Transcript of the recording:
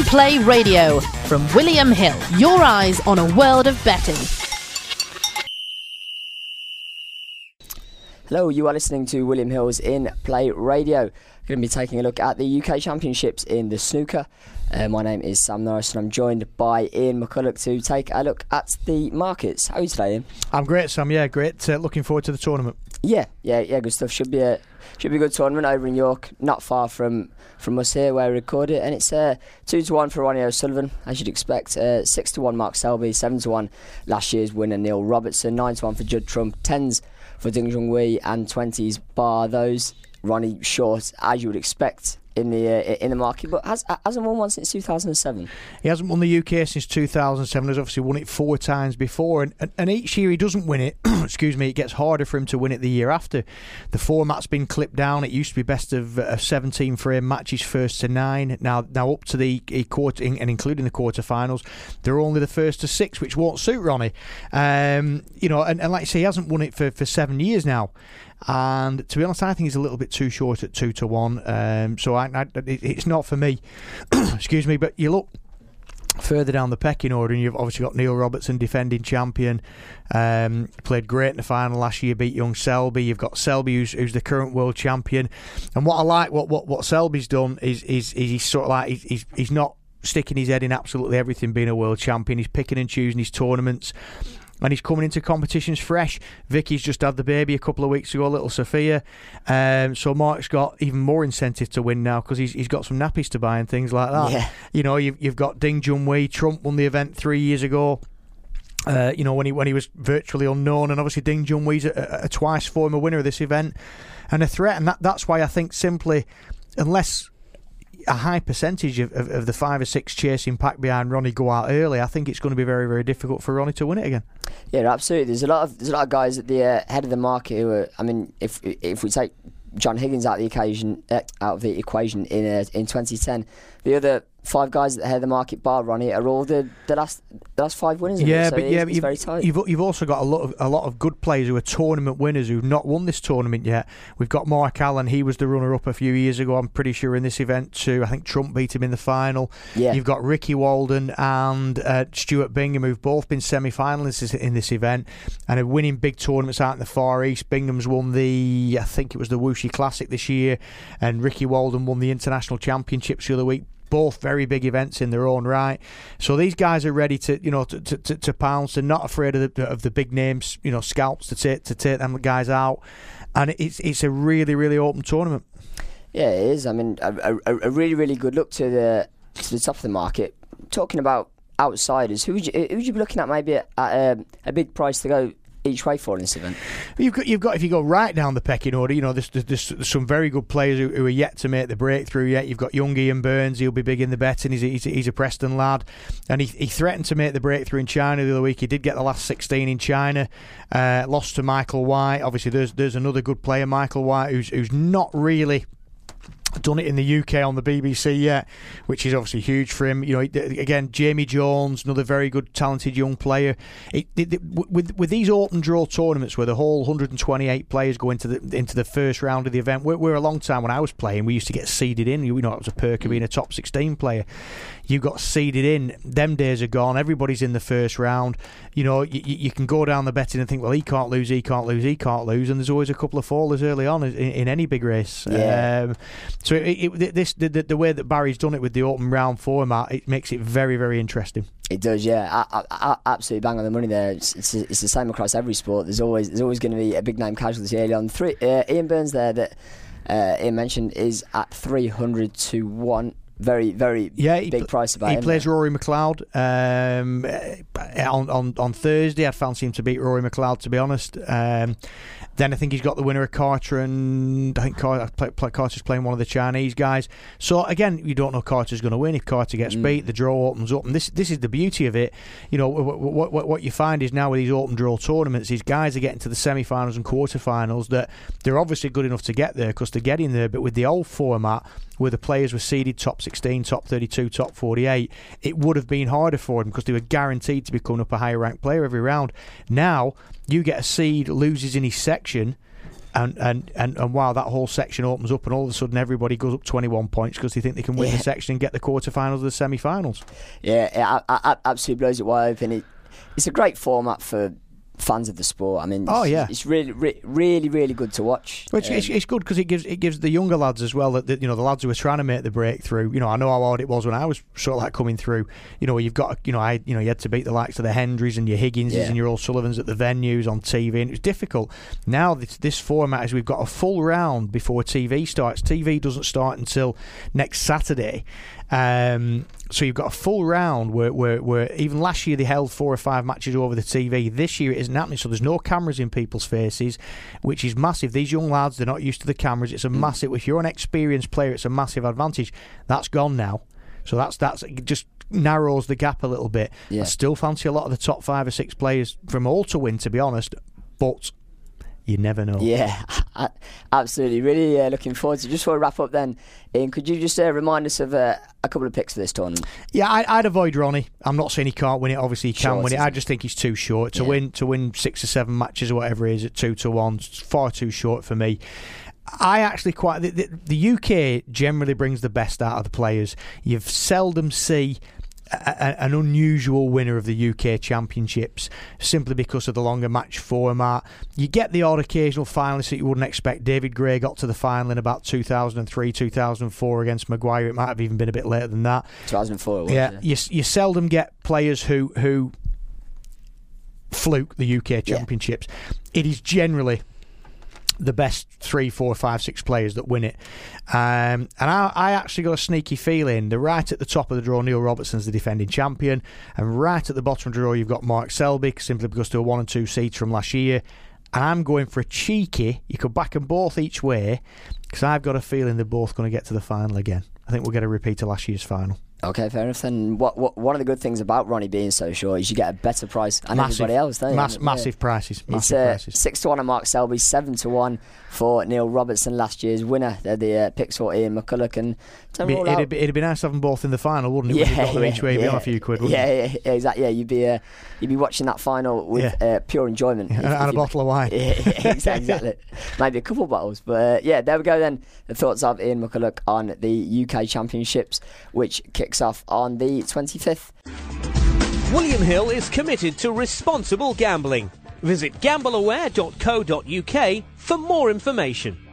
Play Radio from William Hill. Your eyes on a world of betting. Hello, you are listening to William Hill's In Play Radio. We're going to be taking a look at the UK Championships in the snooker. My name is Sam Norris and I'm joined by Ian McCulloch to take a look at the markets. How are you today, Ian? I'm great, Sam. Yeah, great. Looking forward to the tournament. Yeah, good stuff. Should be a good tournament over in York, not far from us here where we record it, and it's 2-1 for Ronnie O'Sullivan, as you'd expect. 6-1 Mark Selby, 7-1 last year's winner Neil Robertson, 9-1 for Judd Trump, 10s for Ding Junhui, and 20s bar those. Ronnie short, as you would expect in the market, but hasn't won one since 2007. He hasn't won the UK since 2007. He's obviously won it 4 times before, and each year he doesn't win it. Excuse me, it gets harder for him to win it the year after. The format's been clipped down. It used to be best of 17 frame matches, first to 9. Now up to the quarter, and including the quarterfinals, they're only the first to 6, which won't suit Ronnie. And like I say, he hasn't won it for 7 years now. And to be honest, I think he's a little bit too short at 2-1. So it's not for me. Excuse me, but you look further down the pecking order, and you've obviously got Neil Robertson, defending champion, played great in the final last year, beat young Selby. You've got Selby, who's the current world champion. And what I like, what Selby's done is he's sort of like he's not sticking his head in absolutely everything being a world champion. He's picking and choosing his tournaments. And he's coming into competitions fresh. Vicky's just had the baby a couple of weeks ago, little Sophia. So Mark's got even more incentive to win now because he's got some nappies to buy and things like that. Yeah. You know, you've got Ding Junhui. Trump won the event 3 years ago. When he was virtually unknown, and obviously Ding Junhui's a twice former winner of this event and a threat. And that's why I think simply, unless a high percentage of the 5 or 6 chasing pack behind Ronnie go out early, I think it's going to be very, very difficult for Ronnie to win it again. Yeah, absolutely. There's a lot of guys at the head of the market who are. I mean, if we take John Higgins out of the equation in 2010, the other 5 guys at the head of the market, bar Ronnie, are all the last 5 winners. Yeah, but it's very tight. You've also got a lot of good players who are tournament winners who've not won this tournament yet. We've got Mark Allen. He was the runner-up a few years ago, I'm pretty sure, in this event too. I think Trump beat him in the final. Yeah. You've got Ricky Walden and Stuart Bingham, who've both been semi-finalists in this event and are winning big tournaments out in the Far East. Bingham's won I think it was the Wuxi Classic this year, and Ricky Walden won the International Championships the other week. Both very big events in their own right. So these guys are ready to pounce and not afraid of the big names, scalps to take them guys out. And it's a really, really open tournament. Yeah, it is. I mean, a really, really good look to the top of the market. Talking about outsiders, who would you be looking at maybe at a big price to go each way for in this event? You've got if you go right down the pecking order, there's some very good players who are yet to make the breakthrough yet. You've got young Ian Burns. He'll be big in the betting. He's a Preston lad, and he threatened to make the breakthrough in China the other week. He did get the last 16 in China, lost to Michael White. Obviously there's another good player, Michael White, who's not really done it in the UK on the BBC yet, which is obviously huge for him. Again, Jamie Jones, another very good, talented young player. With these open draw tournaments where the whole 128 players go into the first round of the event, we're a long time when I was playing, we used to get seeded in. It was a perk of being a top 16 player. You got seeded in. Them days are gone. Everybody's in the first round. You can go down the betting and think, well, he can't lose, and there's always a couple of fallers early on in any big race. Yeah. So the way that Barry's done it with the open round format, it makes it very, very interesting. It does, yeah. I absolutely bang on the money there. It's the same across every sport. There's always going to be a big name casualty early on. Ian Burns there that Ian mentioned is at 300 to 1. Very, very big price about him. He plays Rory McLeod on Thursday. I'd fancy him to beat Rory McLeod, to be honest. Then I think he's got the winner of Carter, and I think Carter's playing one of the Chinese guys. So again, you don't know Carter's going to win. If Carter gets beat, the draw opens up, and this is the beauty of it. What you find is now with these open draw tournaments, these guys are getting to the semi-finals and quarter-finals that they're obviously good enough to get there because they're getting there. But with the old format, where the players were seeded top 16, top 32, top 48, it would have been harder for them because they were guaranteed to be coming up a higher ranked player every round. Now you get a seed, loses in his section, And wow, that whole section opens up, and all of a sudden everybody goes up 21 points because they think they can win the section and get the quarterfinals of the semi-finals. Yeah, it absolutely blows it wide open. It's a great format for fans of the sport. I mean, it's really, really good to watch. Well, it's good because it gives the younger lads as well, that the lads who are trying to make the breakthrough. I know how hard it was when I was sort of like coming through. You've got you had to beat the likes of the Hendrys and your Higginses and your O'Sullivans at the venues on TV, and it was difficult. Now this format is we've got a full round before TV starts. TV doesn't start until next Saturday. So you've got a full round where even last year they held 4 or 5 matches over the TV. This year it isn't happening, so there's no cameras in people's faces, which is massive. These young lads, they're not used to the cameras. It's a massive. If you're an experienced player, it's a massive advantage. That's gone now, so that's just narrows the gap a little bit. I still fancy a lot of the top 5 or 6 players from all to win, to be honest, but you never know. Yeah, absolutely. Really looking forward to it. Just before we wrap up then, Ian, could you just remind us of a couple of picks for this tournament? Yeah, I'd avoid Ronnie. I'm not saying he can't win it. Obviously he can win it. I just think he's too short. To win 6 or 7 matches or whatever it is at 2-1, it's far too short for me. I actually quite... The UK generally brings the best out of the players. You seldom see an unusual winner of the UK Championships simply because of the longer match format. You get the odd occasional finalist that you wouldn't expect. David Gray got to the final in about 2003, 2004 against Maguire. It might have even been a bit later than that. 2004 it was, yeah. You seldom get players who fluke the UK Championships. It is generally the best 3, 4, 5, 6 players that win it. And I actually got a sneaky feeling that right at the top of the draw, Neil Robertson's the defending champion, and right at the bottom of the draw you've got Mark Selby, simply because they were 1 and 2 seeds from last year. And I'm going for a cheeky, you could back them both each way, because I've got a feeling they're both going to get to the final again. I think we'll get a repeat of last year's final. Okay, fair enough. Then one of the good things about Ronnie being so short is you get a better price than everybody else, don't you? Massive prices. It's 6-1 on Mark Selby, 7-1 for Neil Robertson, last year's winner. They're the picks for Ian McCulloch. And it'd be nice to have them both in the final, wouldn't it? When you got them each way, you'd be on a few quid, wouldn't you? Yeah, exactly. Yeah, you'd be watching that final with pure enjoyment. And a bottle of wine. Exactly. Maybe a couple of bottles. But there we go then. The thoughts of Ian McCulloch on the UK Championships, which kicks off on the 25th. William Hill is committed to responsible gambling. Visit gambleaware.co.uk for more information.